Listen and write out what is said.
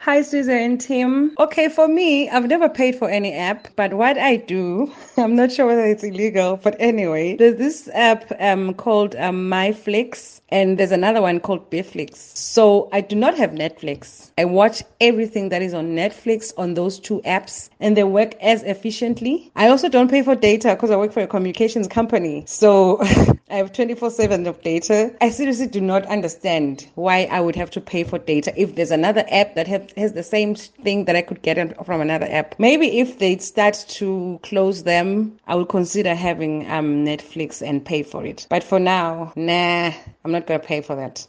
Hi, Susan and Tim. Okay, for me, I've never paid for any app, but what I do, I'm not sure whether it's illegal, but anyway, there's this app called MyFlix, and there's another one called Bflix. So I do not have Netflix. I watch everything that is on Netflix on those two apps, and they work as efficiently. I also don't pay for data because I work for a communications company. So I have 24/7 of data. I seriously do not understand why I would have to pay for data if there's another app that has the same thing that I could get from another app. Maybe if they start to close them, I would consider having Netflix and pay for it. But for now, nah, I'm not going to pay for that.